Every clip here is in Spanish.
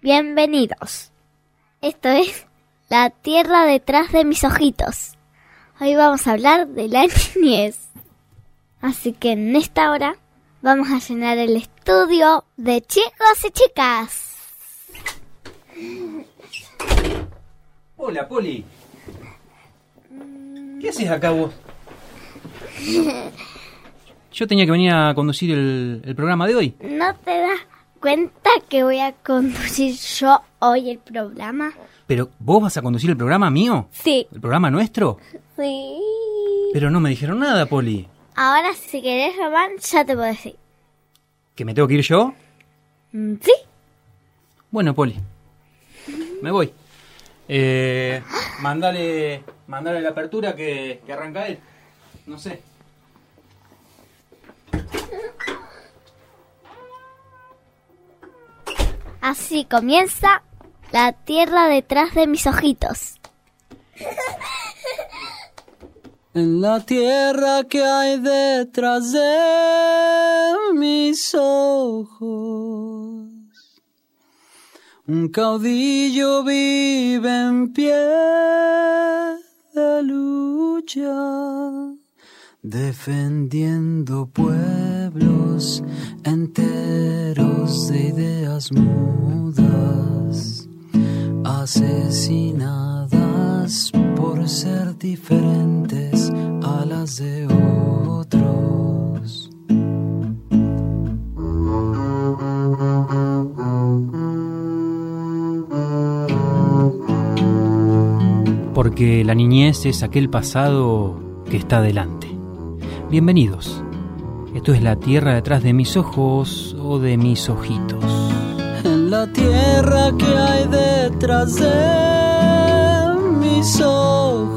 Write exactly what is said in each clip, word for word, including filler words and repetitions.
Bienvenidos. Esto es La Tierra detrás de mis ojitos. Hoy vamos a hablar de la niñez. Así que en esta hora vamos a llenar el estudio de chicos y chicas. Hola, Poli. ¿Qué haces acá vos? Yo tenía que venir a conducir el, el programa de hoy. ¿No te das cuenta que voy a conducir yo hoy el programa? ¿Pero vos vas a conducir el programa mío? Sí. ¿El programa nuestro? Sí. Pero no me dijeron nada, Poli. Ahora, si querés, Román, ya te puedo decir. ¿Que me tengo que ir yo? Mm, Sí. Bueno, Poli. Me voy. Eh, mandale, mandale la apertura que, que arranca él. No sé. Así comienza La Tierra detrás de mis ojitos. En la tierra que hay detrás de mis ojos, un caudillo vive en pie de lucha, defendiendo pueblos enteros de ideas mudas, asesinadas por ser diferentes a las de otros. Porque la niñez es aquel pasado que está delante. Bienvenidos. Esto es La Tierra detrás de mis ojos o de mis ojitos. En la tierra que hay detrás de mis ojos,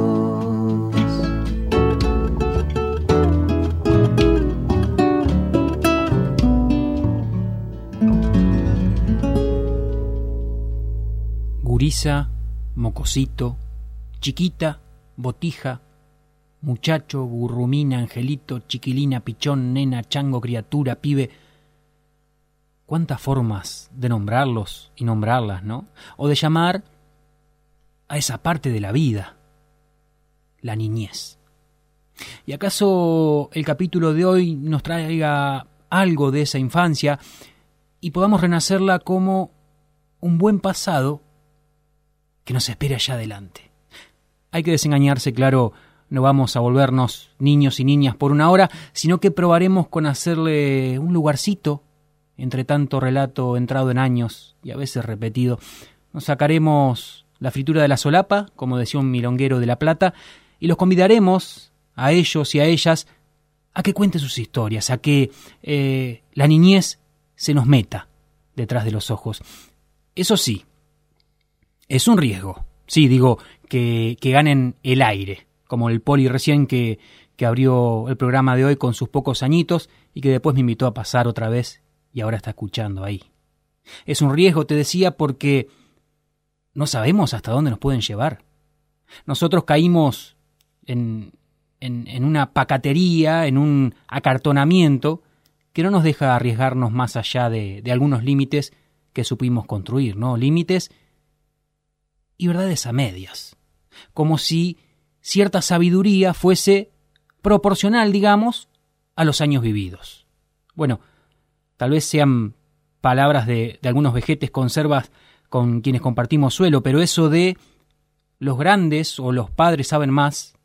Gurisa, mocosito, chiquita, botija, muchacho, gurrumina, angelito, chiquilina, pichón, nena, chango, criatura, pibe. ¿Cuántas formas de nombrarlos y nombrarlas, no? O de llamar a esa parte de la vida, la niñez. ¿Y acaso el capítulo de hoy nos traiga algo de esa infancia y podamos renacerla como un buen pasado que nos espera allá adelante? Hay que desengañarse, claro, no vamos a volvernos niños y niñas por una hora, sino que probaremos con hacerle un lugarcito entre tanto relato entrado en años y a veces repetido. Nos sacaremos la fritura de la solapa, como decía un milonguero de La Plata, y los convidaremos a ellos y a ellas a que cuenten sus historias, a que eh, la niñez se nos meta detrás de los ojos. Eso sí, es un riesgo. Sí, digo, que, que ganen el aire, como el Poli recién que, que abrió el programa de hoy con sus pocos añitos y que después me invitó a pasar otra vez y ahora está escuchando ahí. Es un riesgo, te decía, porque no sabemos hasta dónde nos pueden llevar. Nosotros caímos en, en, en una pacatería, en un acartonamiento que no nos deja arriesgarnos más allá de, de algunos límites que supimos construir, ¿no? Límites y verdades a medias. Como si cierta sabiduría fuese proporcional, digamos, a los años vividos. Bueno, tal vez sean palabras de, de algunos vejetes conservas con quienes compartimos suelo, pero eso de los grandes o los padres saben más,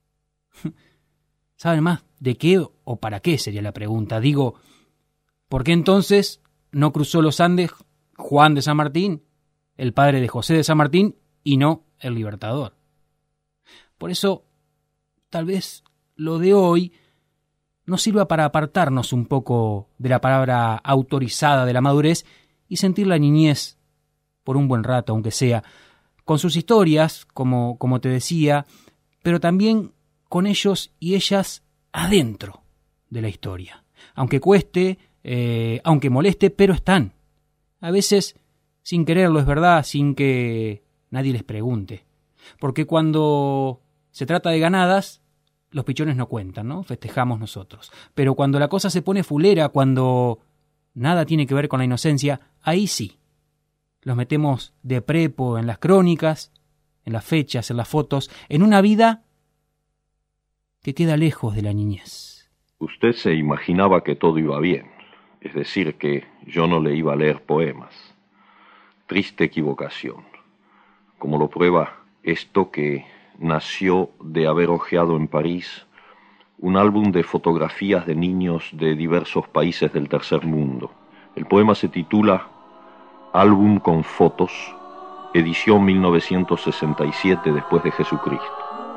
¿saben más de qué o para qué? Sería la pregunta. Digo, ¿por qué entonces no cruzó los Andes Juan de San Martín, el padre de José de San Martín, y no el Libertador? Por eso, tal vez lo de hoy nos sirva para apartarnos un poco de la palabra autorizada de la madurez y sentir la niñez por un buen rato, aunque sea, con sus historias, como, como te decía, pero también con ellos y ellas adentro de la historia. Aunque cueste, eh, aunque moleste, pero están. A veces sin quererlo, es verdad, sin que nadie les pregunte. Porque cuando se trata de ganadas, los pichones no cuentan, ¿no? Festejamos nosotros. Pero cuando la cosa se pone fulera, cuando nada tiene que ver con la inocencia, ahí sí. los metemos de prepo en las crónicas, en las fechas, en las fotos, en una vida que queda lejos de la niñez. Usted se imaginaba que todo iba bien, es decir, que yo no le iba a leer poemas. Triste equivocación, como lo prueba esto que nació de haber hojeado en París un álbum de fotografías de niños de diversos países del tercer mundo. El poema se titula Álbum con fotos, edición mil novecientos sesenta y siete después de Jesucristo.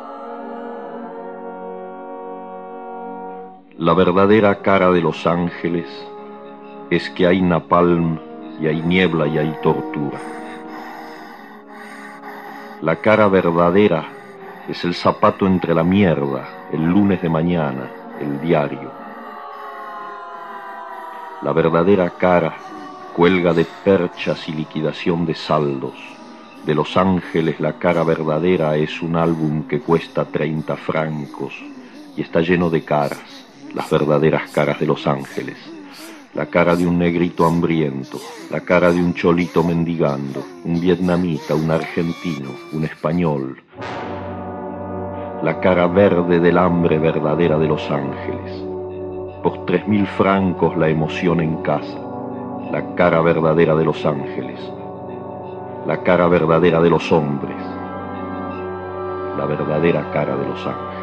La verdadera cara de Los Ángeles es que hay napalm y hay niebla y hay tortura. La cara verdadera es el zapato entre la mierda, el lunes de mañana, el diario. La verdadera cara cuelga de perchas y liquidación de saldos. De Los Ángeles la cara verdadera es un álbum que cuesta treinta francos y está lleno de caras, las verdaderas caras de Los Ángeles. La cara de un negrito hambriento, la cara de un cholito mendigando, un vietnamita, un argentino, un español. La cara verde del hambre verdadera de Los Ángeles. Por tres mil francos la emoción en casa. La cara verdadera de Los Ángeles. La cara verdadera de los hombres. La verdadera cara de Los Ángeles.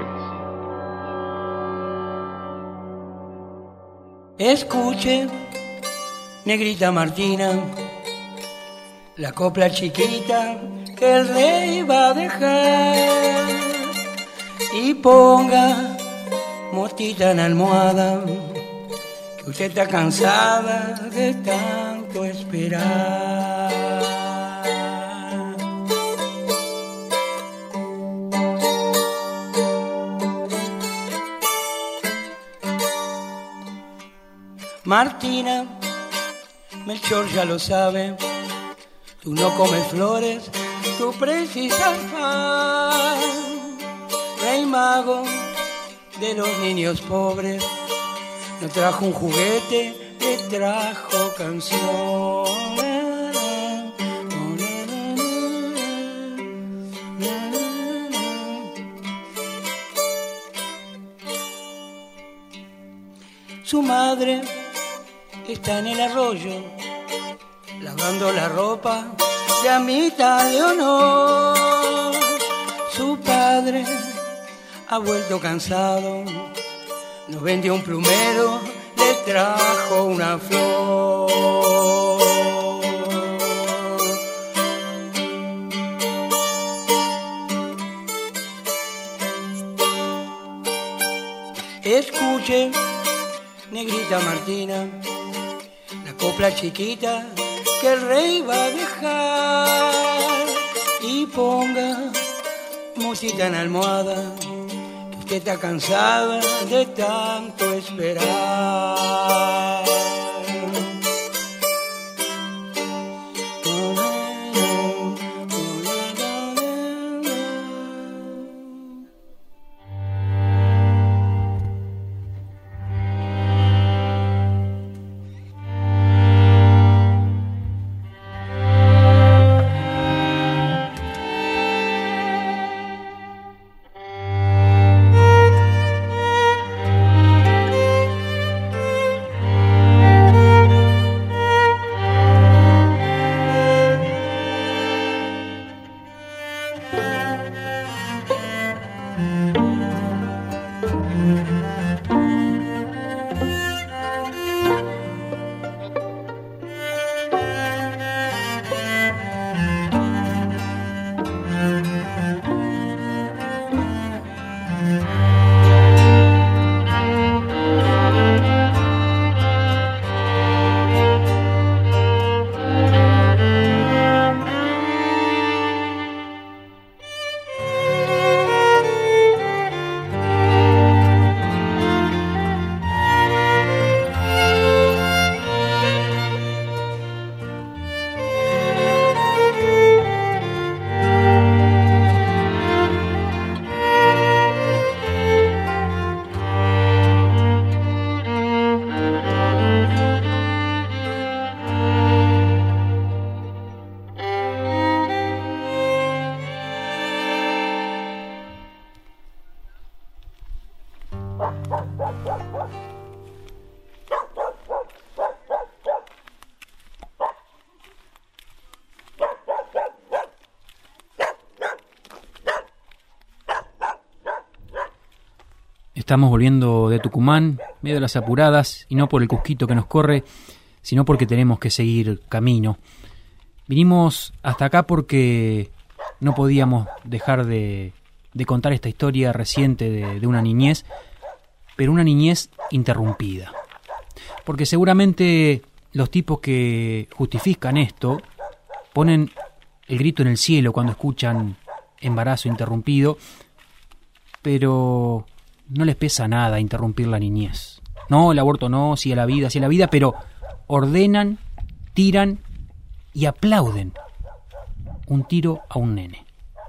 Escuche, negrita Martina, la copla chiquita que el rey va a dejar, y ponga motita en la almohada, que usted está cansada de tanto esperar. Martina, Melchor ya lo sabe, tú no comes flores, tú precisas pan. Rey mago de los niños pobres, no trajo un juguete, le trajo canción. Su madre está en el arroyo, lavando la ropa de amita de honor. Su padre ha vuelto cansado, nos vendió un plumero, le trajo una flor. Escuche, negrita Martina, la copla chiquita que el rey va a dejar, y ponga musita en la almohada, que usted está cansada de tanto esperar. Estamos volviendo de Tucumán, medio de las apuradas, y no por el cusquito que nos corre, sino porque tenemos que seguir camino. Vinimos hasta acá porque no podíamos dejar de, de contar esta historia reciente de, de una niñez, pero una niñez interrumpida. Porque seguramente los tipos que justifican esto ponen el grito en el cielo cuando escuchan embarazo interrumpido, pero no les pesa nada interrumpir la niñez. No, el aborto no, sí a la vida, sí a la vida, pero ordenan, tiran y aplauden un tiro a un nene.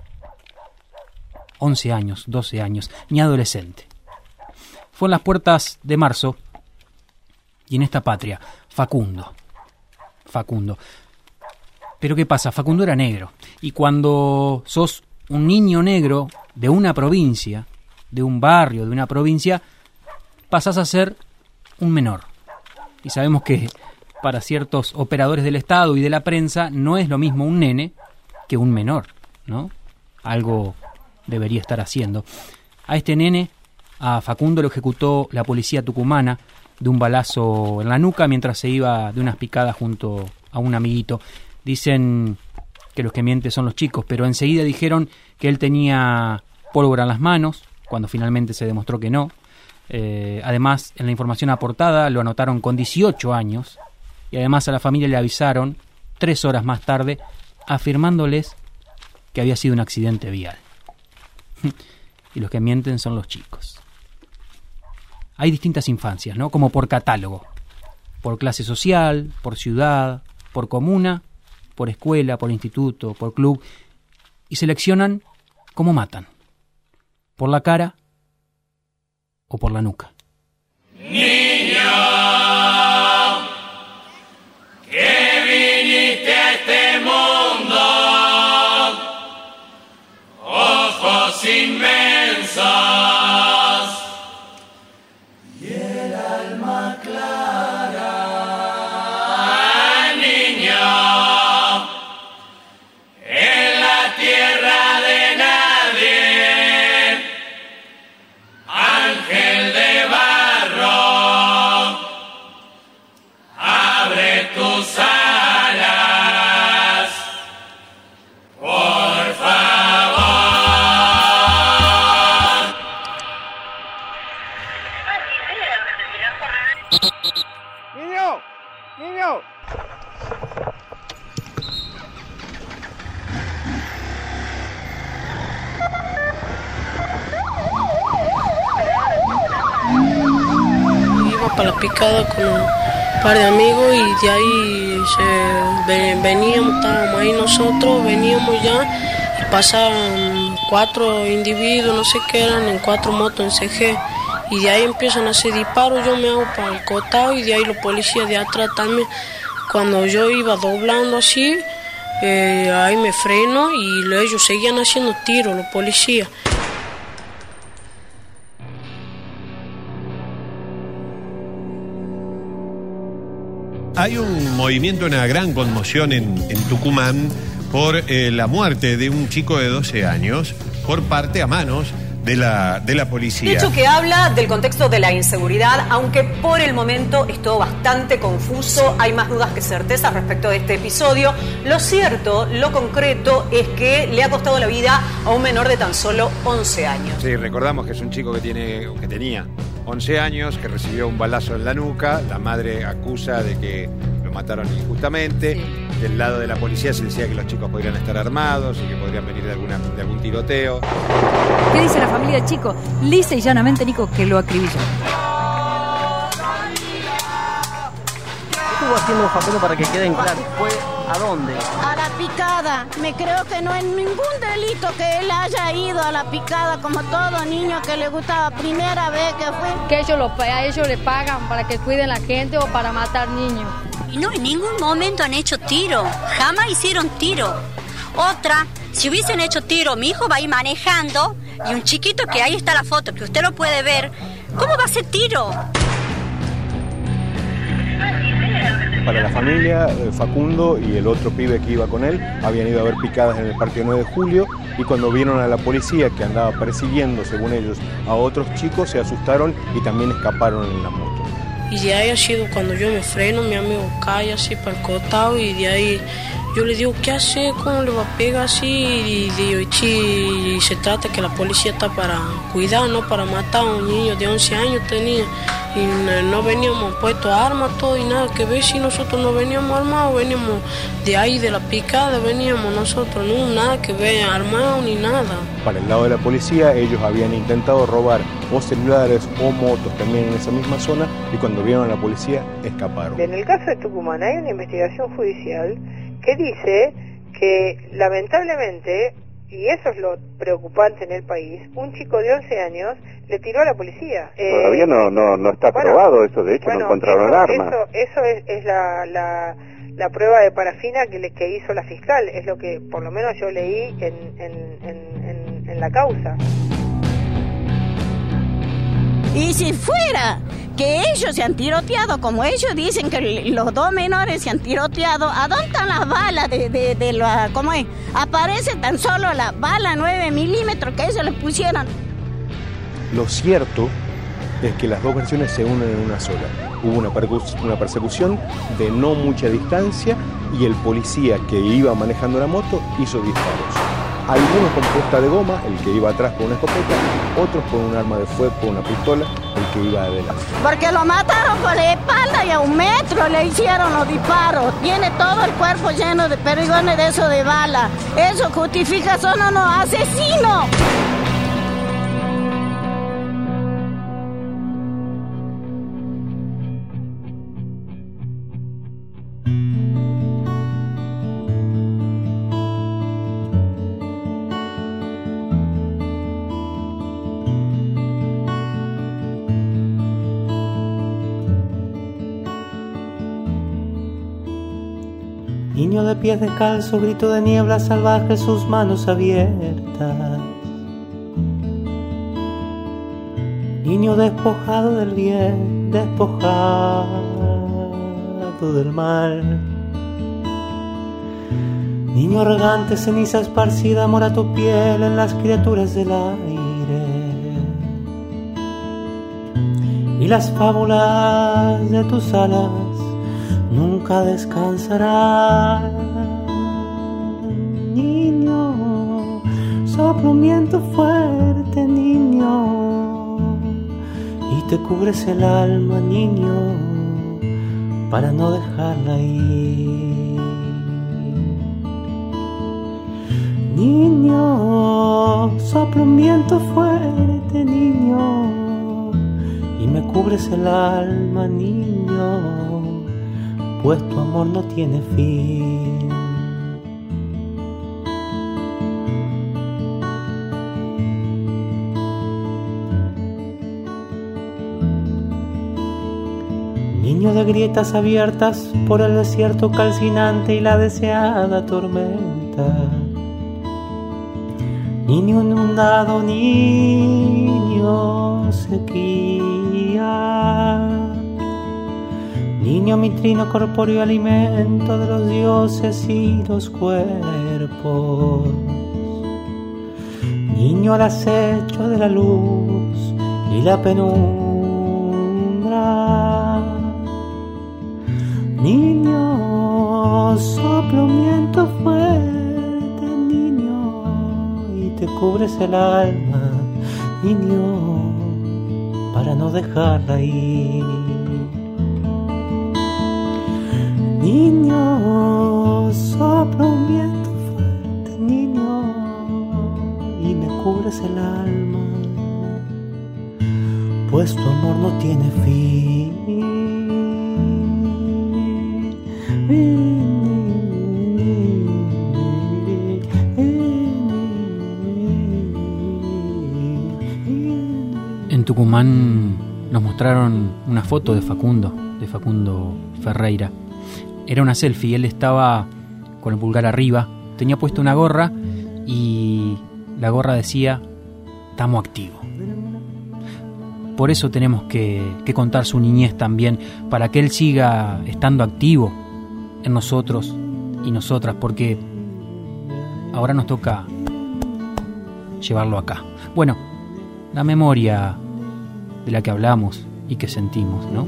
once años, doce años, ni adolescente. Fue en las puertas de marzo y en esta patria, Facundo. Facundo. Pero ¿qué pasa? Facundo era negro. Y cuando sos un niño negro de una provincia, de un barrio, de una provincia, pasás a ser un menor. Y sabemos que para ciertos operadores del Estado y de la prensa no es lo mismo un nene que un menor, ¿no? Algo debería estar haciendo. A este nene, a Facundo, lo ejecutó la policía tucumana de un balazo en la nuca mientras se iba de unas picadas junto a un amiguito. Dicen que los que mienten son los chicos, pero enseguida dijeron que él tenía pólvora en las manos, cuando finalmente se demostró que no. Eh, además, en la información aportada lo anotaron con dieciocho años y además a la familia le avisaron tres horas más tarde afirmándoles que había sido un accidente vial. Y los que mienten son los chicos. Hay distintas infancias, ¿no? Como por catálogo, por clase social, por ciudad, por comuna, por escuela, por instituto, por club, y seleccionan cómo matan. ¿Por la cara o por la nuca? Niño, que viniste a este mundo, ojos inmensos y el alma clara. Niño, en la tierra de nadie, ángel de barro, abre tus alas, por favor. ¡Niño! ¡Niño! Iba para la picada con un par de amigos y de ahí se, ven, veníamos, estábamos ahí nosotros, veníamos ya y pasaban cuatro individuos, no sé qué eran, en cuatro motos en C G. Y de ahí empiezan a hacer disparos, yo me hago para el costado y de ahí los policías de atrás también. Cuando yo iba doblando así, eh, ahí me freno y ellos seguían haciendo tiros, los policías. Hay un movimiento, una gran conmoción en, en Tucumán por eh, la muerte de un chico de doce años por parte a manos de la, de la policía. Hecho que habla del contexto de la inseguridad, aunque por el momento es todo bastante confuso, hay más dudas que certezas respecto de este episodio. Lo cierto, lo concreto, es que le ha costado la vida a un menor de tan solo once años. Sí, recordamos que es un chico que, tiene, que tenía once años, que recibió un balazo en la nuca. La madre acusa de que lo mataron injustamente. Sí. Del lado de la policía se decía que los chicos podrían estar armados y que podrían venir de, alguna, de algún tiroteo. ¿Qué dice la familia del chico? Lisa y llanamente, Nico, que lo acribilló. ¿Qué estuvo haciendo Facundo para que queden claros? ¿Fue a dónde? A la picada. Me creo que no hay ningún delito que él haya ido a la picada, como todo niño que le gustaba, primera vez que fue. Que ellos lo, a ellos le pagan para que cuiden a la gente o para matar niños. Y no, en ningún momento han hecho tiro, jamás hicieron tiro. Otra, si hubiesen hecho tiro, mi hijo va a ir manejando y un chiquito que ahí está la foto, que usted lo puede ver, ¿cómo va a ser tiro? Para la familia, Facundo y el otro pibe que iba con él habían ido a ver picadas en el Parque nueve de julio y cuando vieron a la policía que andaba persiguiendo, según ellos, a otros chicos, se asustaron y también escaparon en la moto. Y de ahí ha sido cuando yo me freno, mi amigo cae así para el costado y de ahí yo le digo, ¿qué hace? ¿Cómo le va a pegar así? Y digo, y se trata que la policía está para cuidar, no para matar a un niño de once años tenía. Y no veníamos puestos armas, todo y nada que ver, si nosotros no veníamos armados, veníamos de ahí, de la picada, veníamos nosotros, no, nada que ver armados ni nada. Para el lado de la policía, ellos habían intentado robar o celulares o motos también en esa misma zona y cuando vieron a la policía, escaparon. En el caso de Tucumán hay una investigación judicial que dice que lamentablemente, y eso es lo preocupante en el país, un chico de once años le tiró a la policía. Todavía eh, no no no está bueno, probado eso, de hecho bueno, no encontraron eso, armas. Eso, eso es, es la, la, la prueba de parafina que, le, que hizo la fiscal, es lo que por lo menos yo leí en, en, en, en, en la causa. Y si fuera que ellos se han tiroteado, como ellos dicen que los dos menores se han tiroteado, ¿a dónde están las balas de, de, de la, cómo es? Aparece tan solo la bala nueve milímetros que ellos le pusieron. Lo cierto es que las dos versiones se unen en una sola. Hubo una, percus- una persecución de no mucha distancia y el policía que iba manejando la moto hizo disparos. Algunos con puesta de goma, el que iba atrás con una escopeta, otros con un arma de fuego, con una pistola, el que iba adelante. Porque lo mataron por la espalda y a un metro le hicieron los disparos. Tiene todo el cuerpo lleno de perigones de eso de bala. Eso justifica, son unos asesinos. Niño de pies descalzo, grito de niebla salvaje, sus manos abiertas. Niño despojado del bien, despojado del mal. Niño arrogante, ceniza esparcida, mora tu piel en las criaturas del aire. Y las fábulas de tus alas nunca descansará. Niño, sopla un viento fuerte, niño, y te cubres el alma, niño, para no dejarla ir. Niño, sopla un viento fuerte, niño, y me cubres el alma, niño, pues tu amor no tiene fin. Niño de grietas abiertas por el desierto calcinante y la deseada tormenta. Niño inundado, niño sequía. Niño mitrino corpóreo, alimento de los dioses y los cuerpos. Niño al acecho de la luz y la penumbra. Niño, sopla un viento fuerte, niño, y te cubres el alma, niño, para no dejarla ir. Niño, sopla un viento fuerte, niño, y me cubres el alma, pues tu amor no tiene fin. En Tucumán nos mostraron una foto de Facundo, de Facundo Ferreira. Era una selfie, él estaba con el pulgar arriba, tenía puesta una gorra y la gorra decía, "Estamos activos". Por eso tenemos que, que contar su niñez también, para que él siga estando activo en nosotros y nosotras, porque ahora nos toca llevarlo acá. Bueno, la memoria de la que hablamos y que sentimos, ¿no?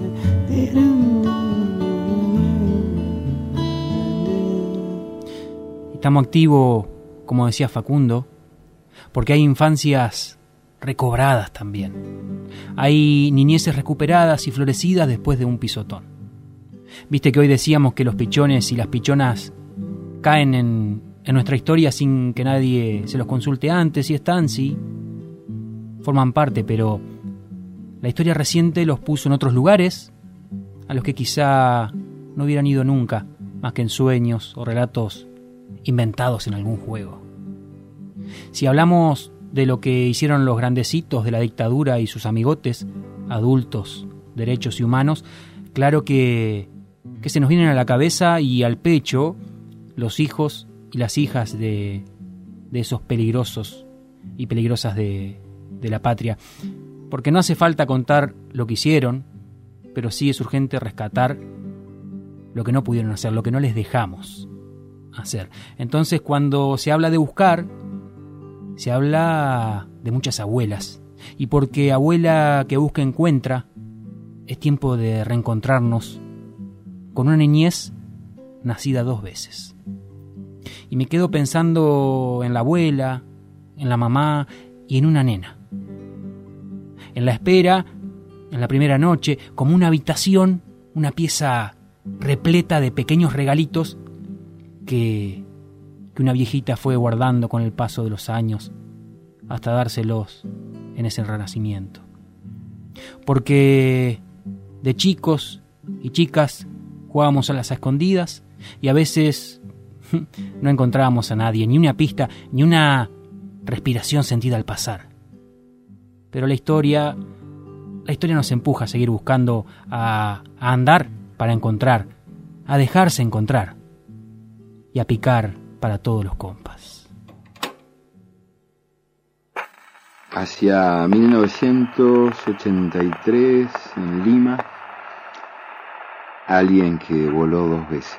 Estamos activos, como decía Facundo, porque hay infancias recobradas también. Hay niñeces recuperadas y florecidas después de un pisotón. Viste que hoy decíamos que los pichones y las pichonas caen en, en nuestra historia sin que nadie se los consulte antes, y están, sí, forman parte, pero la historia reciente los puso en otros lugares a los que quizá no hubieran ido nunca, más que en sueños o relatos inventados en algún juego. Si hablamos de lo que hicieron los grandecitos de la dictadura y sus amigotes, adultos, derechos y humanos, claro que, que se nos vienen a la cabeza y al pecho los hijos y las hijas de, de esos peligrosos y peligrosas de, de la patria. Porque no hace falta contar lo que hicieron, pero sí es urgente rescatar lo que no pudieron hacer, lo que no les dejamos hacer. Entonces, cuando se habla de buscar, se habla de muchas abuelas. Y porque abuela que busca encuentra, es tiempo de reencontrarnos con una niñez nacida dos veces. Y me quedo pensando en la abuela, en la mamá y en una nena. En la espera, en la primera noche, como una habitación, una pieza repleta de pequeños regalitos que, que una viejita fue guardando con el paso de los años hasta dárselos en ese renacimiento. Porque de chicos y chicas jugábamos a las escondidas y a veces no encontrábamos a nadie, ni una pista, ni una respiración sentida al pasar. Pero la historia, la historia nos empuja a seguir buscando, a, a andar para encontrar, a dejarse encontrar y a picar para todos los compas. Hacia mil novecientos ochenta y tres, en Lima, alguien que voló dos veces.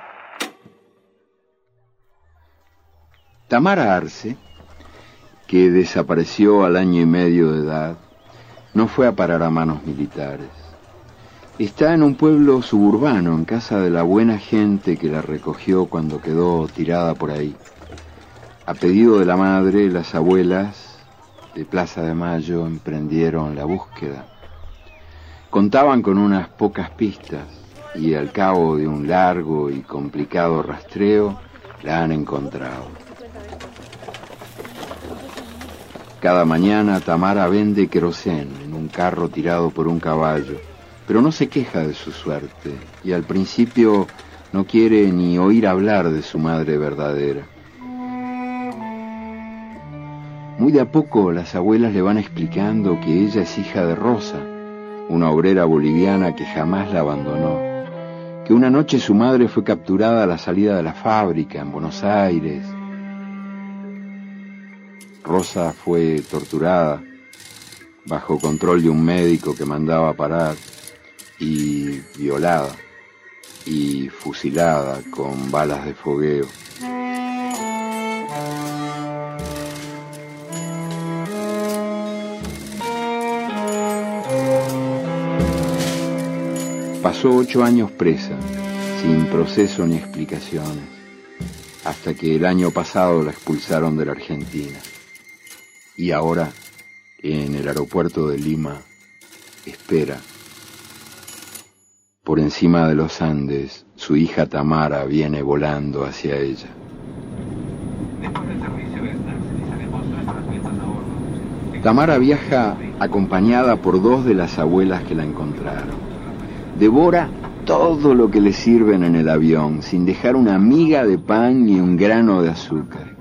Tamara Arce, que desapareció al año y medio de edad, no fue a parar a manos militares. Está en un pueblo suburbano, en casa de la buena gente que la recogió cuando quedó tirada por ahí. A pedido de la madre, las abuelas de Plaza de Mayo emprendieron la búsqueda. Contaban con unas pocas pistas y al cabo de un largo y complicado rastreo la han encontrado. Cada mañana Tamara vende querosén en un carro tirado por un caballo, pero no se queja de su suerte y al principio no quiere ni oír hablar de su madre verdadera. Muy de a poco las abuelas le van explicando que ella es hija de Rosa, una obrera boliviana que jamás la abandonó, que una noche su madre fue capturada a la salida de la fábrica en Buenos Aires. Rosa fue torturada bajo control de un médico que mandaba parar y violada y fusilada con balas de fogueo. Pasó ocho años presa, sin proceso ni explicaciones, hasta que el año pasado la expulsaron de la Argentina. Y ahora, en el aeropuerto de Lima, espera. Por encima de los Andes, su hija Tamara viene volando hacia ella. Tamara viaja acompañada por dos de las abuelas que la encontraron. Devora todo lo que le sirven en el avión, sin dejar una miga de pan ni un grano de azúcar.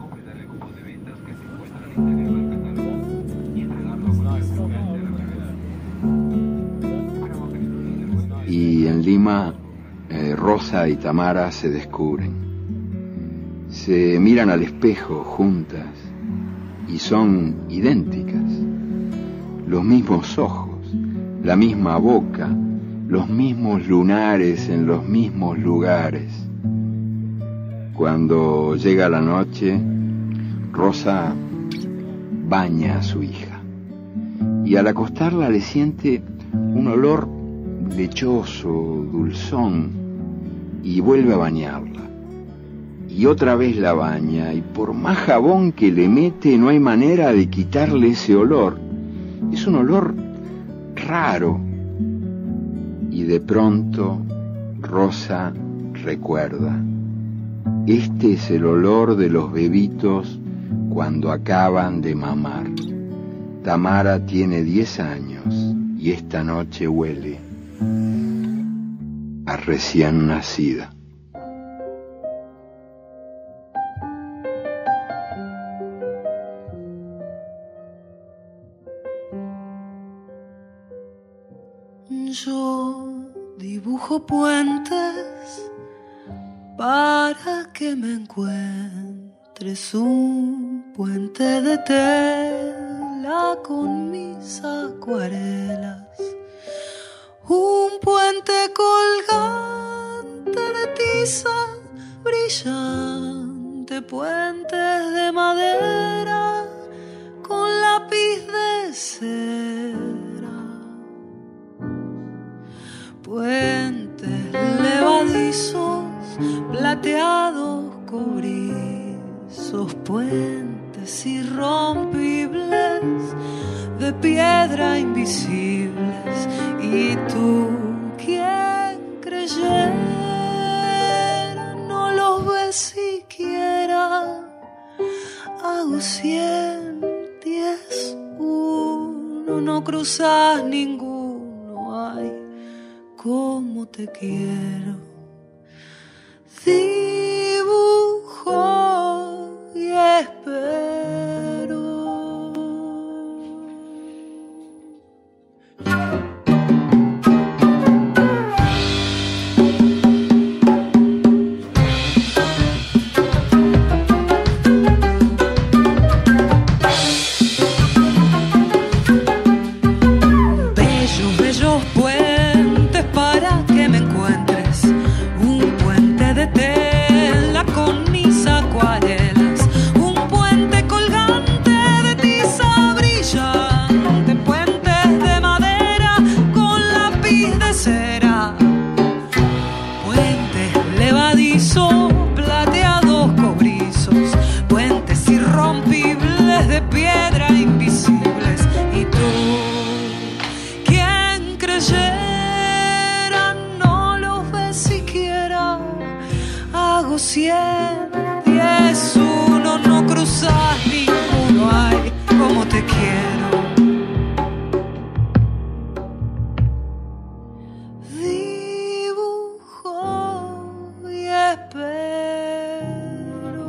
Y en Lima, eh, Rosa y Tamara se descubren. Se miran al espejo juntas y son idénticas. Los mismos ojos, la misma boca, los mismos lunares en los mismos lugares. Cuando llega la noche, Rosa baña a su hija. Y al acostarla le siente un olor lechoso, dulzón, y vuelve a bañarla. Y otra vez la baña, y por más jabón que le mete no hay manera de quitarle ese olor. Es un olor raro. Y de pronto Rosa recuerda: este es el olor de los bebitos cuando acaban de mamar. Tamara tiene diez años y esta noche huele a recién nacida. Yo dibujo puentes para que me encuentres, un puente de tela con mis acuarelas, un puente colgante de tiza brillante, puentes de madera con lápiz de cera, puentes levadizos, plateados, cobrizos, puentes irrompibles de piedra invisibles. Y tú, quien creyera, no los ves siquiera. Hago cien, diez, uno, no cruzas ninguno. Ay, cómo te quiero. Dibujo y espero. Bellos, bellos puentes para que me encuentres, un puente de tela con mis acuarelas, un puente colgante de tiza brillante, puentes de madera con lápiz de cera, puentes levadizos, plateados, cobrizos, puentes irrompibles de piedra invisibles. Y tú, quien creyera, no los ves siquiera. Hago cien, diez, uno, no cruzas ninguno. Ay, cómo te quiero. Dibujo y espero.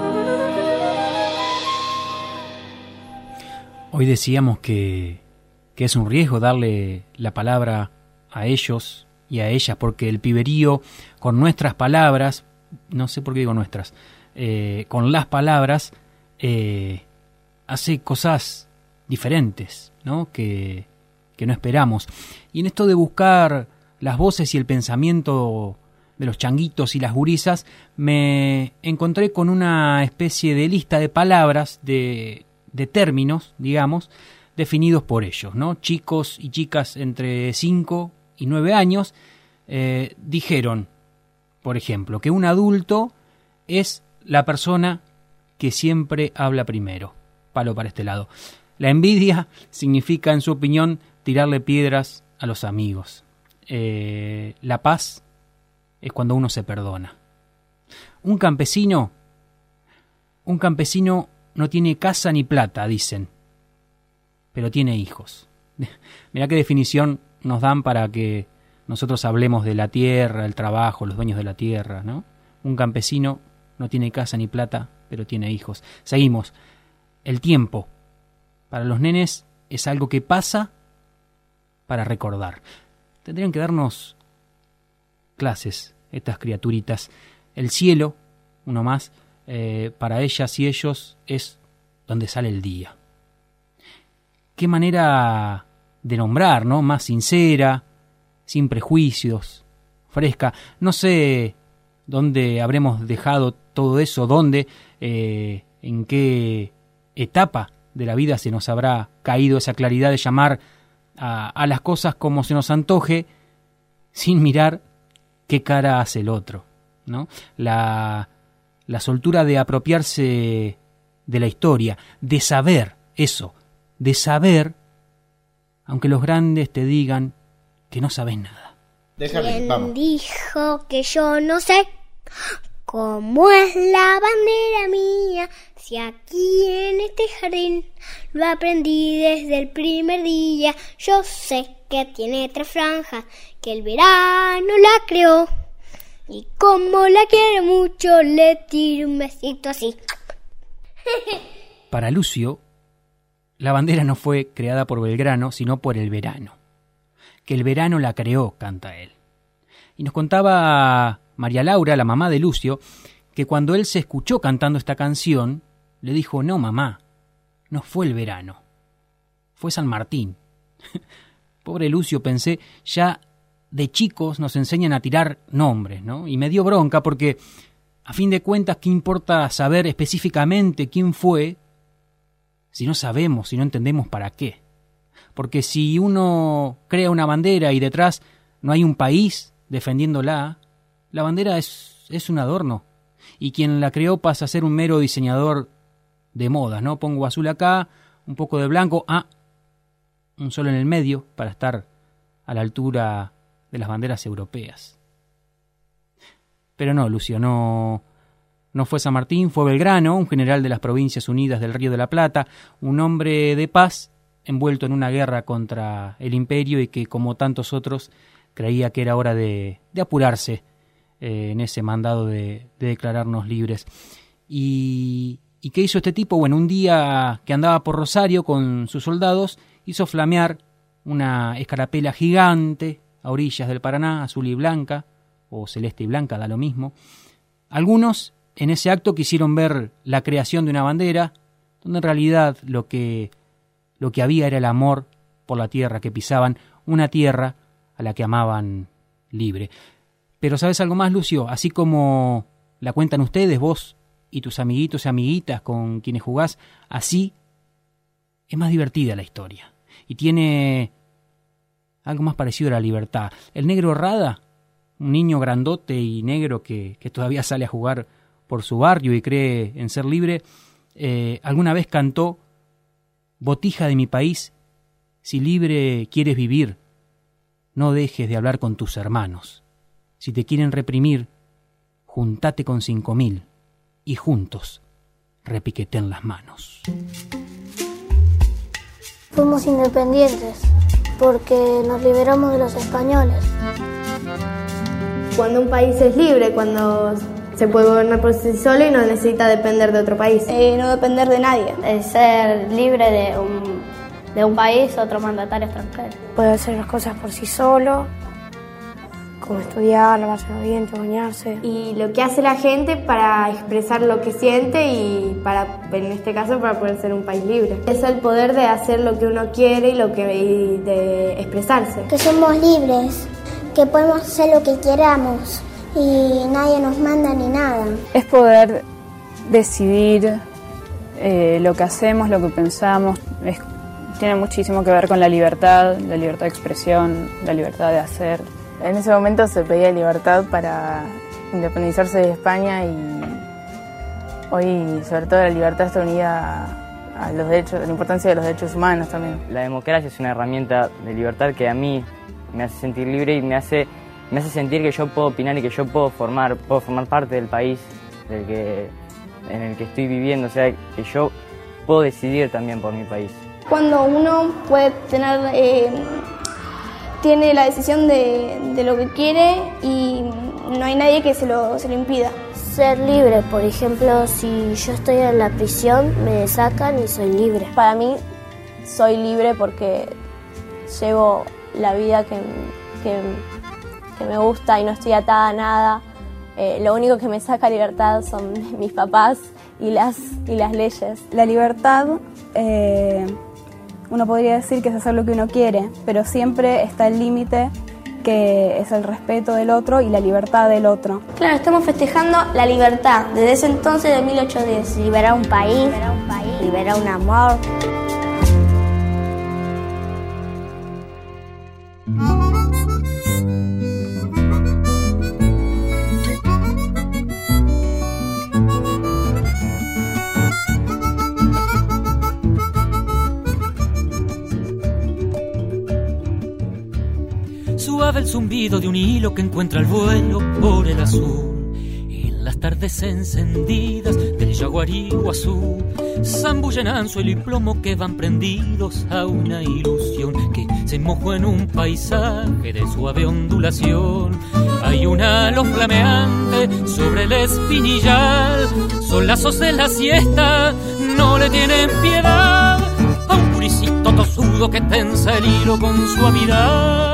Hoy decíamos que, que es un riesgo darle la palabra a ellos y a ellas, porque el piberío con nuestras palabras, no sé por qué digo nuestras, eh, con las palabras eh, hace cosas diferentes, ¿no? Que, que no esperamos. Y en esto de buscar las voces y el pensamiento de los changuitos y las gurisas, me encontré con una especie de lista de palabras, de, de términos, digamos, definidos por ellos, ¿no? Chicos y chicas entre cinco y nueve años eh, dijeron, por ejemplo, que un adulto es la persona que siempre habla primero. Palo para este lado. La envidia significa, en su opinión, tirarle piedras a los amigos. Eh, la paz es cuando uno se perdona. Un campesino, un campesino no tiene casa ni plata, dicen, pero tiene hijos. Mirá qué definición nos dan para que nosotros hablemos de la tierra, el trabajo, los dueños de la tierra, ¿no? Un campesino no tiene casa ni plata, pero tiene hijos. Seguimos. El tiempo, para los nenes, es algo que pasa para recordar. Tendrían que darnos clases estas criaturitas. El cielo, uno más, eh, para ellas y ellos es donde sale el día. Qué manera de nombrar, ¿no? Más sincera, sin prejuicios, fresca. No sé dónde habremos dejado todo eso, dónde, eh, en qué etapa de la vida se nos habrá caído esa claridad de llamar a, a las cosas como se nos antoje, sin mirar qué cara hace el otro, ¿no? La, la soltura de apropiarse de la historia, de saber eso, de saber, aunque los grandes te digan que no sabes nada. Déjame, ¿quién vamos. Dijo que yo no sé cómo es la bandera mía? Si aquí en este jardín lo aprendí desde el primer día. Yo sé que tiene tres franjas, que el verano la creó, y como la quiere mucho le tiro un besito así. Para Lucio, la bandera no fue creada por Belgrano, sino por el verano. Que el verano la creó, canta él. Y nos contaba María Laura, la mamá de Lucio, que cuando él se escuchó cantando esta canción, le dijo: no, mamá, no fue el verano, fue San Martín. Pobre Lucio, pensé, ya de chicos nos enseñan a tirar nombres, ¿no? Y me dio bronca porque, a fin de cuentas, ¿qué importa saber específicamente quién fue si no sabemos, si no entendemos para qué? Porque si uno crea una bandera y detrás no hay un país defendiéndola, la bandera es, es un adorno. Y quien la creó pasa a ser un mero diseñador de modas, ¿no? Pongo azul acá, un poco de blanco, ah, un sol en el medio para estar a la altura de las banderas europeas. Pero no, Lucio, no, no fue San Martín, fue Belgrano, un general de las Provincias Unidas del Río de la Plata, un hombre de paz envuelto en una guerra contra el imperio y que, como tantos otros, creía que era hora de, de apurarse eh, en ese mandado de, de declararnos libres. Y, ¿Y qué hizo este tipo? Bueno, un día que andaba por Rosario con sus soldados, hizo flamear una escarapela gigante a orillas del Paraná, azul y blanca, o celeste y blanca, da lo mismo. Algunos en ese acto quisieron ver la creación de una bandera, donde en realidad lo que, lo que había era el amor por la tierra que pisaban, una tierra a la que amaban libre. Pero ¿sabes algo más, Lucio? Así como la cuentan ustedes, vos y tus amiguitos y amiguitas con quienes jugás, así es más divertida la historia. Y tiene algo más parecido a la libertad. El negro Rada, un niño grandote y negro que, que todavía sale a jugar por su barrio y cree en ser libre, eh, alguna vez cantó: botija de mi país, si libre quieres vivir, no dejes de hablar con tus hermanos. Si te quieren reprimir, juntate con cinco mil y juntos repiqueten las manos. Fuimos independientes porque nos liberamos de los españoles. Cuando un país es libre, cuando se puede gobernar por sí solo y no necesita depender de otro país. Eh, no depender de nadie. Es ser libre de un, de un país, otro mandatario extranjero. Puede hacer las cosas por sí solo, como estudiar, lavarse los dientes, bañarse. Y lo que hace la gente para expresar lo que siente y para, en este caso, para poder ser un país libre. Es el poder de hacer lo que uno quiere y lo que y de expresarse. Que somos libres, que podemos hacer lo que queramos y nadie nos manda ni nada. Es poder decidir eh, lo que hacemos, lo que pensamos. Es, tiene muchísimo que ver con la libertad, la libertad de expresión, la libertad de hacer. En ese momento se pedía libertad para independizarse de España y hoy, sobre todo, la libertad está unida a los derechos, a la importancia de los derechos humanos también. La democracia es una herramienta de libertad que a mí me hace sentir libre y me hace, me hace sentir que yo puedo opinar y que yo puedo formar, puedo formar parte del país del que, en el que estoy viviendo, o sea, que yo puedo decidir también por mi país. Cuando uno puede tener... Eh, tiene la decisión de, de lo que quiere y no hay nadie que se lo, se lo impida. Ser libre, por ejemplo, si yo estoy en la prisión, me sacan y soy libre. Para mí, soy libre porque llevo la vida que, que, que me gusta y no estoy atada a nada. Eh, lo único que me saca libertad son mis papás y las, y las leyes. La libertad... Eh... Uno podría decir que es hacer lo que uno quiere, pero siempre está el límite que es el respeto del otro y la libertad del otro. Claro, estamos festejando la libertad desde ese entonces de mil ochocientos diez. Liberar un país, liberar un país. libera un amor. Suave el zumbido de un hilo que encuentra el vuelo por el azul. En las tardes encendidas del Yaguarí-Guazú zambullen anzuelo y plomo que van prendidos a una ilusión que se mojó en un paisaje de suave ondulación. Hay un halo flameante sobre el espinillal, son lazos de la siesta, no le tienen piedad a un guricito tosudo que tensa el hilo con suavidad.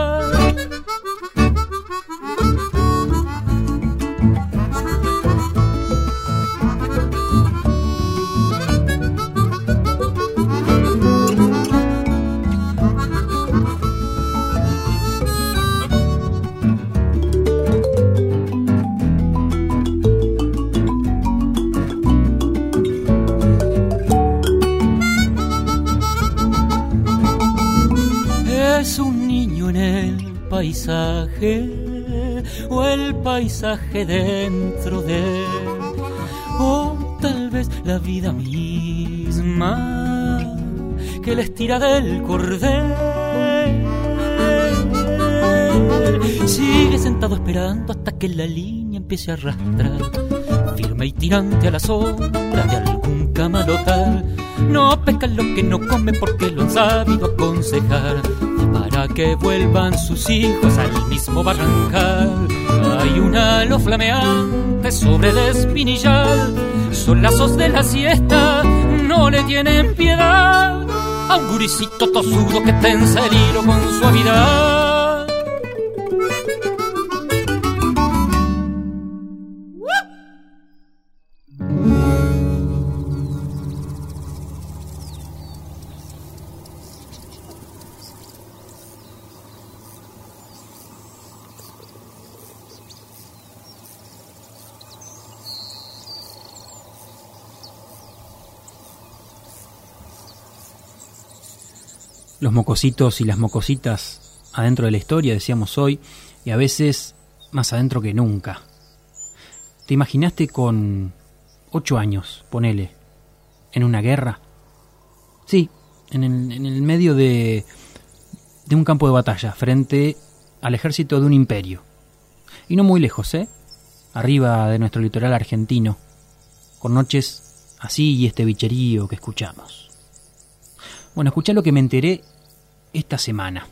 Paisaje, o el paisaje dentro de él, o tal vez la vida misma que le estira del cordel. Sigue sentado esperando hasta que la línea empiece a arrastrar, firme y tirante a la sombra de algún camalotal. No pesca lo que no come porque lo han sabido aconsejar, para que vuelvan sus hijos al mismo barrancal. Hay un halo flameante sobre el espinillal, son lazos de la siesta, no le tienen piedad a un guricito tosudo que tensa el hilo con suavidad. Los mocositos y las mocositas adentro de la historia, decíamos hoy, y a veces más adentro que nunca. ¿Te imaginaste con ocho años, ponele, en una guerra? Sí, en el, en el medio de, de un campo de batalla, frente al ejército de un imperio. Y no muy lejos, ¿eh? Arriba de nuestro litoral argentino, con noches así y este bicherío que escuchamos. Bueno, escuchá lo que me enteré esta semana.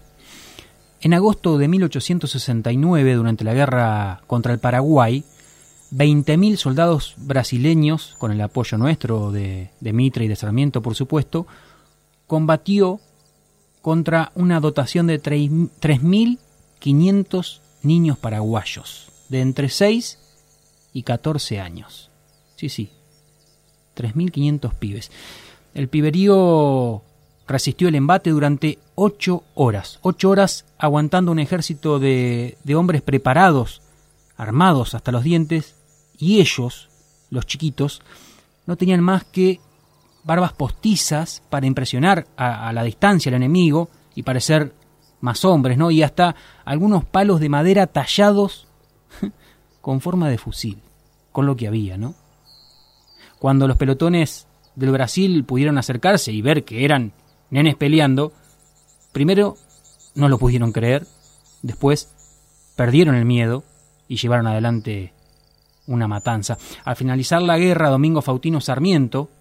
En agosto de mil ochocientos sesenta y nueve, durante la guerra contra el Paraguay, veinte mil soldados brasileños, con el apoyo nuestro de, de Mitre y de Sarmiento, por supuesto, combatió contra una dotación de tres mil quinientos niños paraguayos, de entre seis y catorce años. Sí, sí, tres mil quinientos pibes. El piberío resistió el embate durante ocho horas. Ocho horas aguantando un ejército de, de hombres preparados, armados hasta los dientes, y ellos, los chiquitos, no tenían más que barbas postizas para impresionar a, a la distancia al enemigo y parecer más hombres, ¿no? Y hasta algunos palos de madera tallados con forma de fusil, con lo que había, ¿no? Cuando los pelotones del Brasil pudieron acercarse y ver que eran nenes peleando, primero no lo pudieron creer, después perdieron el miedo y llevaron adelante una matanza. Al finalizar la guerra, Domingo Faustino Sarmiento,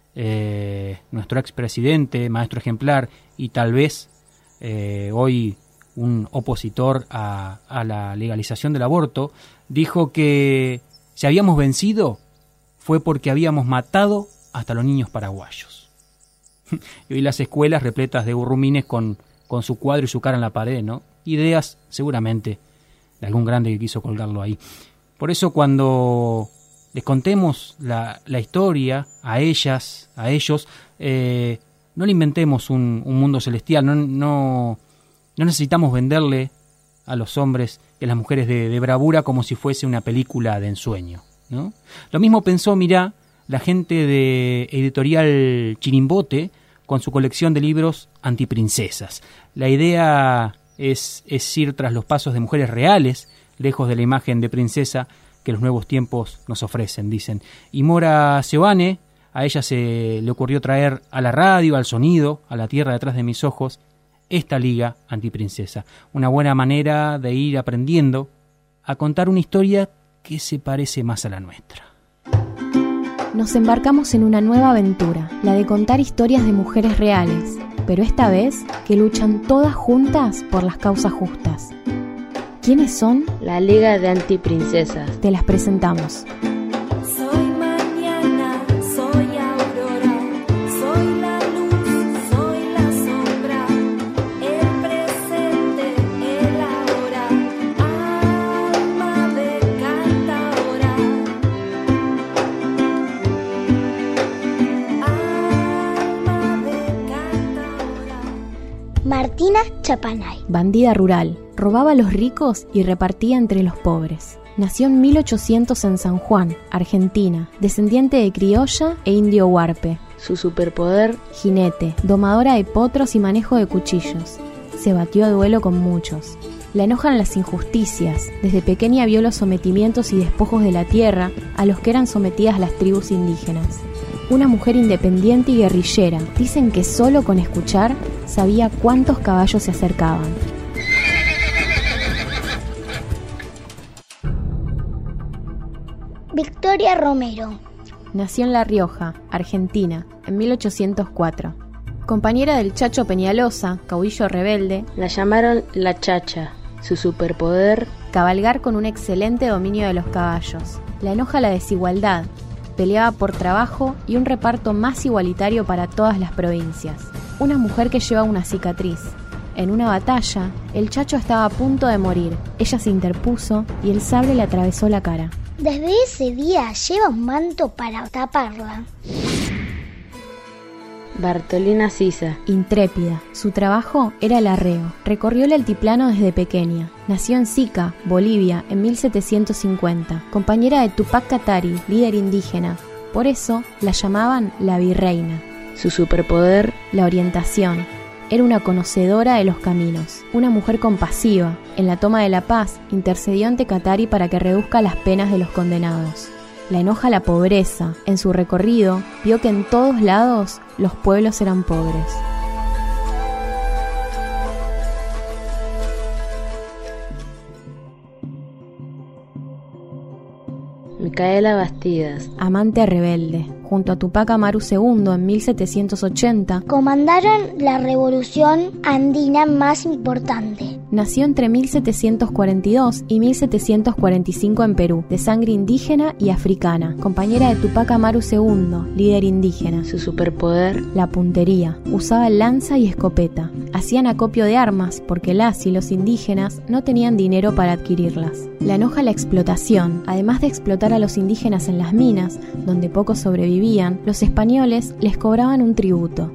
eh, nuestro expresidente, maestro ejemplar y tal vez eh, hoy un opositor a, a la legalización del aborto, dijo que si habíamos vencido fue porque habíamos matado hasta los niños paraguayos. Y hoy las escuelas repletas de gurrumines con, con su cuadro y su cara en la pared, ¿no? Ideas, seguramente, de algún grande que quiso colgarlo ahí. Por eso cuando les contemos la, la historia a ellas, a ellos, eh, no le inventemos un, un mundo celestial, no, no, no necesitamos venderle a los hombres y a las mujeres de, de bravura como si fuese una película de ensueño, ¿no? Lo mismo pensó, mirá, la gente de Editorial Chirimbote con su colección de libros antiprincesas. La idea es, es ir tras los pasos de mujeres reales, lejos de la imagen de princesa que los nuevos tiempos nos ofrecen, dicen. Y Mora Seoane, a ella se le ocurrió traer a la radio, al sonido, a la tierra detrás de mis ojos, esta liga antiprincesa. Una buena manera de ir aprendiendo a contar una historia que se parece más a la nuestra. Nos embarcamos en una nueva aventura, la de contar historias de mujeres reales, pero esta vez que luchan todas juntas por las causas justas. ¿Quiénes son? La Liga de Antiprincesas. Te las presentamos. Soy mañana, soy aurora, soy la luz, soy la sombra, el presente, el ahora, alma de cantadora. Martina Chapanay. Bandida rural, robaba a los ricos y repartía entre los pobres. Nació en mil ochocientos en San Juan, Argentina, descendiente de criolla e indio huarpe. Su superpoder, jinete, domadora de potros y manejo de cuchillos. Se batió a duelo con muchos. La enojan las injusticias. Desde pequeña vio los sometimientos y despojos de la tierra a los que eran sometidas las tribus indígenas. Una mujer independiente y guerrillera. Dicen que solo con escuchar sabía cuántos caballos se acercaban. Victoria Romero. Nació en La Rioja, Argentina, en mil ochocientos cuatro. Compañera del Chacho Peñalosa, caudillo rebelde. La llamaron la Chacha. Su superpoder, cabalgar con un excelente dominio de los caballos. La enoja la desigualdad. Peleaba por trabajo y un reparto más igualitario para todas las provincias. Una mujer que lleva una cicatriz. En una batalla, el Chacho estaba a punto de morir. Ella se interpuso y el sable le atravesó la cara. Desde ese día lleva un manto para taparla. Bartolina Sisa. Intrépida. Su trabajo era el arreo. Recorrió el altiplano desde pequeña. Nació en Sica, Bolivia, en mil setecientos cincuenta. Compañera de Tupac Katari, líder indígena. Por eso la llamaban la virreina. Su superpoder, la orientación. Era una conocedora de los caminos. Una mujer compasiva. En la toma de la paz, intercedió ante Katari para que reduzca las penas de los condenados. La enoja la pobreza. En su recorrido, vio que en todos lados los pueblos eran pobres. Micaela Bastidas. Amante rebelde. Junto a Tupac Amaru segundo en mil setecientos ochenta, comandaron la revolución andina más importante. Nació entre mil setecientos cuarenta y dos y mil setecientos cuarenta y cinco en Perú, de sangre indígena y africana. Compañera de Tupac Amaru segundo, líder indígena. Su superpoder, la puntería. Usaba lanza y escopeta. Hacían acopio de armas porque las y los indígenas no tenían dinero para adquirirlas. La enoja la explotación. Además de explotar a los indígenas en las minas, donde pocos sobrevivían, los españoles les cobraban un tributo.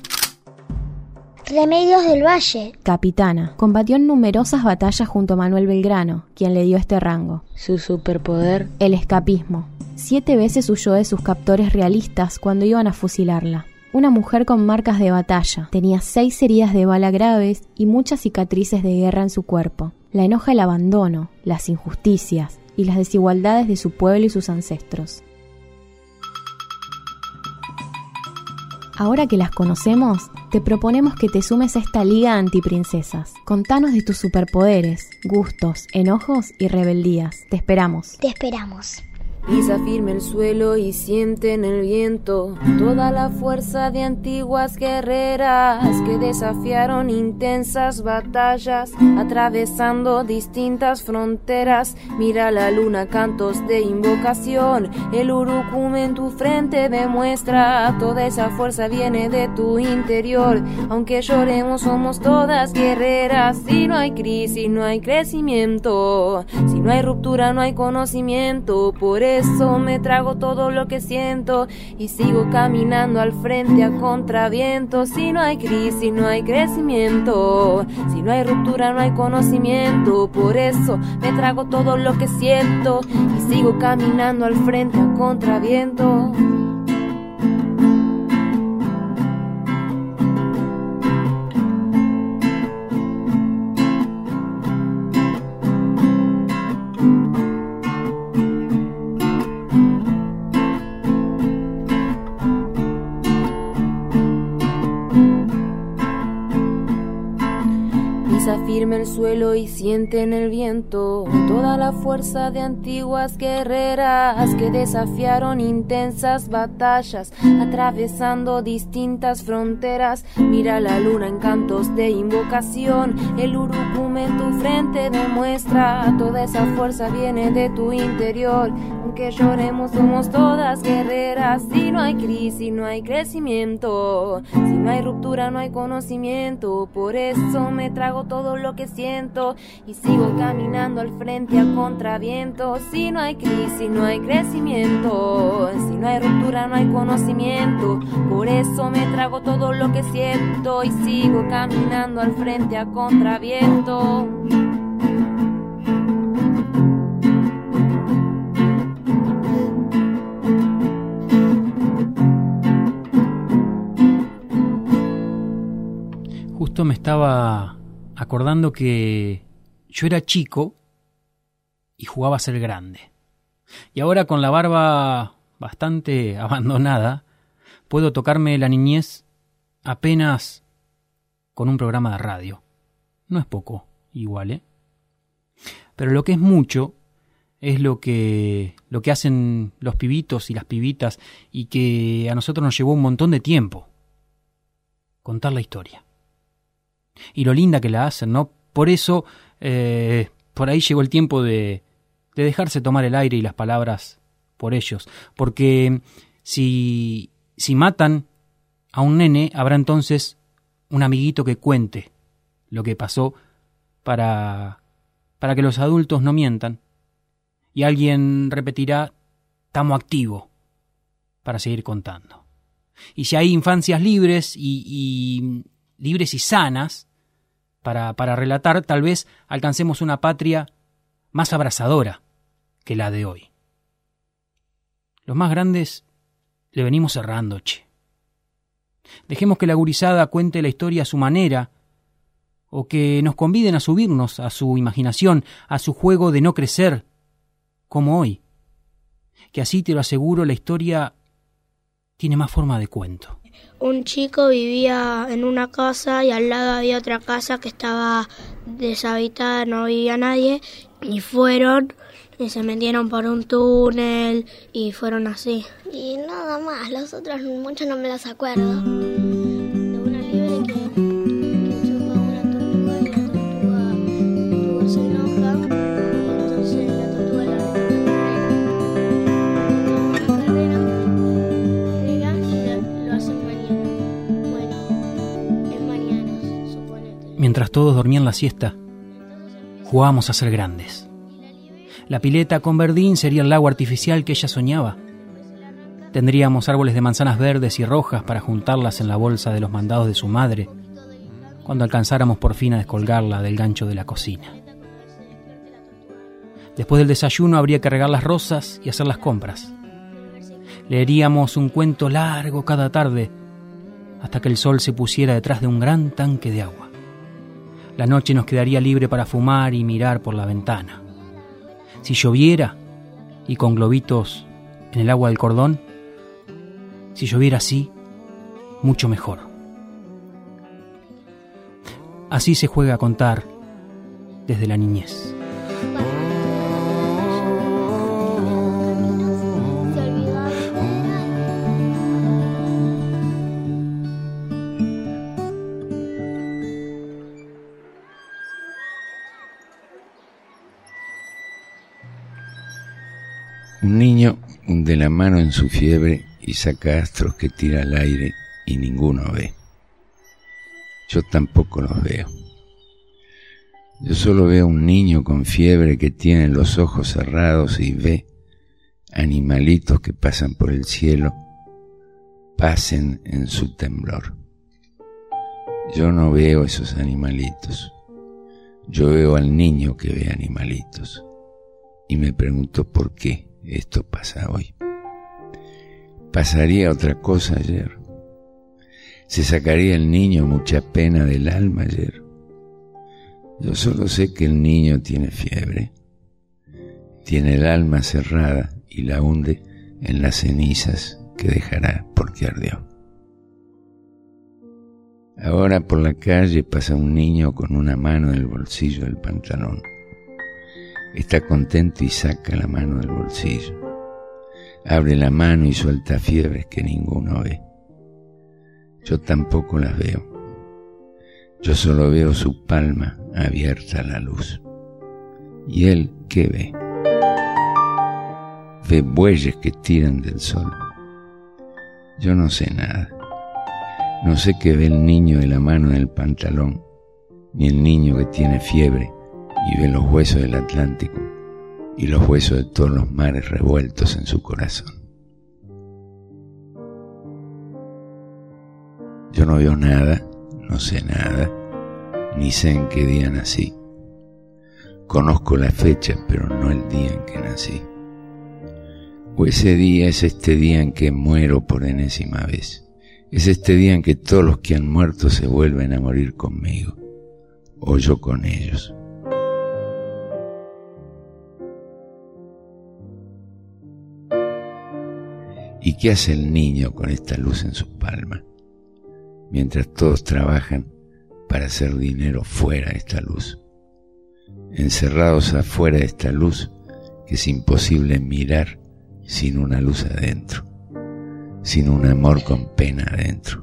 Remedios del Valle. Capitana. Combatió en numerosas batallas junto a Manuel Belgrano, quien le dio este rango. Su superpoder, el escapismo. Siete veces huyó de sus captores realistas cuando iban a fusilarla. Una mujer con marcas de batalla. Tenía seis heridas de bala graves y muchas cicatrices de guerra en su cuerpo. La enoja el abandono, las injusticias y las desigualdades de su pueblo y sus ancestros. Ahora que las conocemos, te proponemos que te sumes a esta liga antiprincesas. Contanos de tus superpoderes, gustos, enojos y rebeldías. Te esperamos. Te esperamos. Pisa firme el suelo y siente en el viento toda la fuerza de antiguas guerreras que desafiaron intensas batallas, atravesando distintas fronteras. Mira la luna, cantos de invocación, el urucum en tu frente demuestra. Toda esa fuerza viene de tu interior, aunque lloremos somos todas guerreras. Si no hay crisis no hay crecimiento, si no hay ruptura no hay conocimiento. Por eso Eso me trago todo lo que siento y sigo caminando al frente a contraviento. Si no hay crisis no hay crecimiento, si no hay ruptura no hay conocimiento. Por eso me trago todo lo que siento y sigo caminando al frente a contraviento. el suelo y siente en el viento toda la fuerza de antiguas guerreras que desafiaron intensas batallas, atravesando distintas fronteras. Mira la luna en cantos de invocación, el urucum en tu frente demuestra toda esa fuerza viene de tu interior. Aunque lloremos somos todas guerreras. Si no hay crisis no hay crecimiento, si no hay ruptura no hay conocimiento. Por eso me trago todo lo que siento y sigo caminando al frente a contraviento. Si no hay crisis no hay crecimiento, si no hay ruptura no hay conocimiento. Por eso me trago todo lo que siento y sigo caminando al frente a contraviento. Justo me estaba acordando que yo era chico y jugaba a ser grande. Y ahora con la barba bastante abandonada, puedo tocarme la niñez apenas con un programa de radio. No es poco, igual, ¿eh? Pero lo que es mucho es lo que, lo que hacen los pibitos y las pibitas y que a nosotros nos llevó un montón de tiempo. Contar la historia. Y lo linda que la hacen, ¿no? Por eso, eh, por ahí llegó el tiempo de, de dejarse tomar el aire y las palabras por ellos. Porque si, si matan a un nene, habrá entonces un amiguito que cuente lo que pasó para, para que los adultos no mientan. Y alguien repetirá, "Tamo activo", para seguir contando. Y si hay infancias libres y, y libres y sanas, Para, para relatar, tal vez alcancemos una patria más abrazadora que la de hoy. Los más grandes le venimos cerrando, che. Dejemos que la gurizada cuente la historia a su manera, o que nos conviden a subirnos a su imaginación, a su juego de no crecer, como hoy. Que así, te lo aseguro, la historia tiene más forma de cuento. Un chico vivía en una casa y al lado había otra casa que estaba deshabitada, no vivía nadie, y fueron y se metieron por un túnel y fueron así. Y nada más, las otras muchas no me las acuerdo. De una liebre que, que chupa una tortuga y la tortuga, la tortuga se enoja, y entonces la tortuga la una carrera, llega y la, lo hacen mañana. Bueno, en mañanas, suponete. Mientras todos dormían la siesta, jugábamos a ser grandes. La pileta con verdín sería el lago artificial que ella soñaba. Tendríamos árboles de manzanas verdes y rojas para juntarlas en la bolsa de los mandados de su madre, cuando alcanzáramos por fin a descolgarla del gancho de la cocina. Después del desayuno habría que regar las rosas y hacer las compras. Leeríamos un cuento largo cada tarde, hasta que el sol se pusiera detrás de un gran tanque de agua. La noche nos quedaría libre para fumar y mirar por la ventana. Si lloviera, y con globitos en el agua del cordón, si lloviera así, mucho mejor. Así se juega a contar desde la niñez. Un niño hunde la mano en su fiebre y saca astros que tira al aire y ninguno ve. Yo tampoco los veo. Yo solo veo un niño con fiebre que tiene los ojos cerrados y ve animalitos que pasan por el cielo, pasen en su temblor. Yo no veo esos animalitos. Yo veo al niño que ve animalitos. Y me pregunto por qué esto pasa hoy. ¿Pasaría otra cosa ayer? ¿Se sacaría el niño mucha pena del alma ayer? Yo solo sé que el niño tiene fiebre, tiene el alma cerrada y la hunde en las cenizas que dejará porque ardió. Ahora por la calle pasa un niño con una mano en el bolsillo del pantalón. Está contento y saca la mano del bolsillo. Abre la mano y suelta fiebres que ninguno ve. Yo tampoco las veo. Yo solo veo su palma abierta a la luz. ¿Y él qué ve? Ve bueyes que tiran del sol. Yo no sé nada. No sé qué ve el niño de la mano en el pantalón, ni el niño que tiene fiebre y ve los huesos del Atlántico y los huesos de todos los mares revueltos en su corazón. Yo no veo nada, no sé nada, ni sé en qué día nací. Conozco la fecha, pero no el día en que nací. O ese día es este día en que muero por enésima vez. Es este día en que todos los que han muerto se vuelven a morir conmigo, o yo con ellos. ¿Y qué hace el niño con esta luz en su palma? Mientras todos trabajan para hacer dinero fuera de esta luz. Encerrados afuera de esta luz, que es imposible mirar sin una luz adentro, sin un amor con pena adentro.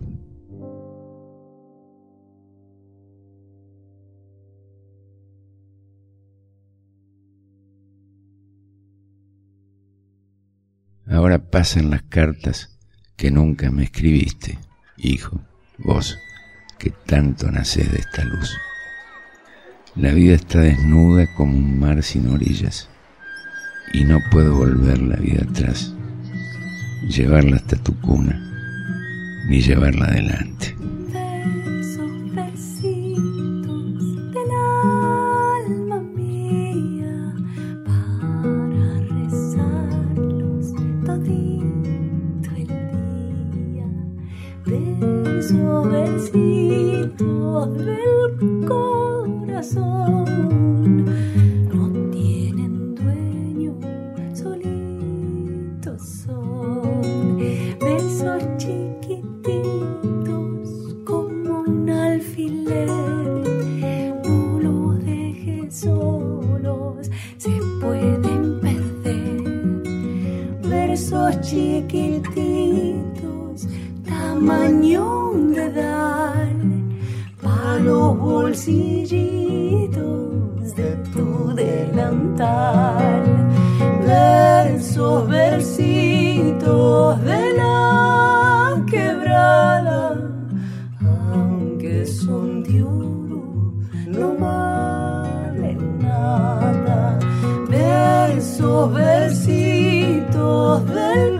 Ahora pasan las cartas que nunca me escribiste, hijo, vos, que tanto nacés de esta luz. La vida está desnuda como un mar sin orillas, y no puedo volver la vida atrás, llevarla hasta tu cuna, ni llevarla adelante. Versos, versitos del alma mía, para rezarlos todito el día. Versos, versitos del corazón, no tienen dueño, solitos son. Versos chiquititos como un alfiler, no los dejes solos, se pueden perder. Versos chiquititos, tamaño de dar, pa' los bolsillitos de tu delantal. Versos, versitos de la quebrada, aunque son de oro, no valen nada. Versos, versitos del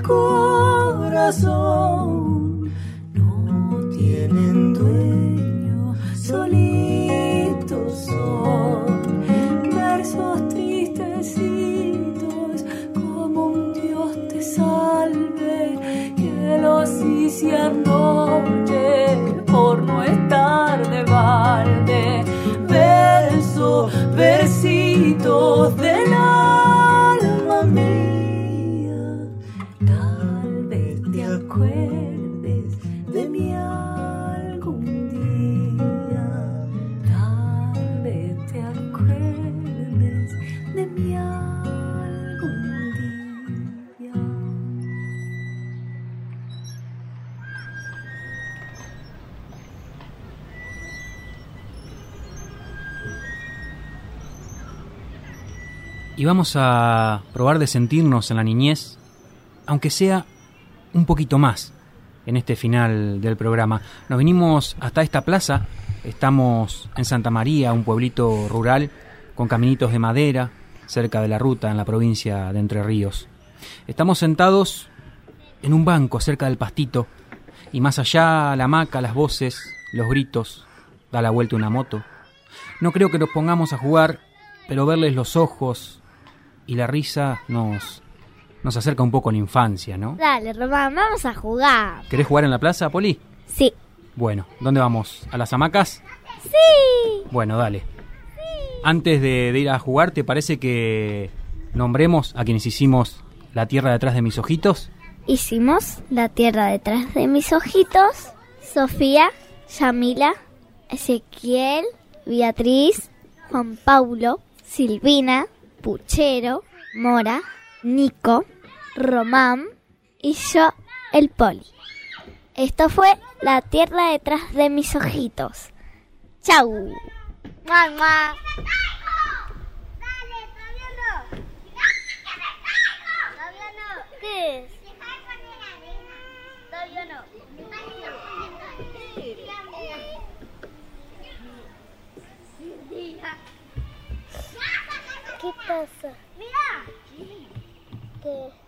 corazón, no tienen dueño, solitos son. Versos tristecitos, como un Dios te salve, que los hice anoche por no estar de balde. Versos, versitos del alma mía, tal vez te acuerdes de mí algún día, tal vez te acuerdes de mí algún día. Y vamos a probar de sentirnos en la niñez, aunque sea un poquito más, en este final del programa. Nos vinimos hasta esta plaza, estamos en Santa María, un pueblito rural, con caminitos de madera, cerca de la ruta en la provincia de Entre Ríos. Estamos sentados en un banco cerca del pastito, y más allá la hamaca, las voces, los gritos, da la vuelta una moto. No creo que nos pongamos a jugar, pero verles los ojos y la risa nos, nos acerca un poco a la infancia, ¿no? Dale, Román, vamos a jugar. ¿Querés jugar en la plaza, Poli? Sí. Bueno, ¿dónde vamos? ¿A las hamacas? Sí. Bueno, dale. Sí. Antes de, de ir a jugar, ¿te parece que nombremos a quienes hicimos La tierra detrás de mis ojitos? Hicimos La tierra detrás de mis ojitos, Sofía, Yamila, Ezequiel, Beatriz, Juan Paulo, Silvina, Puchero, Mora, Nico, Román y yo, el Poli. Esto fue La tierra detrás de mis ojitos. ¡Chau! ¡Mua, mua! ¿Qué es? Todavía no. ¿Qué pasa? Mira. ¿Qué?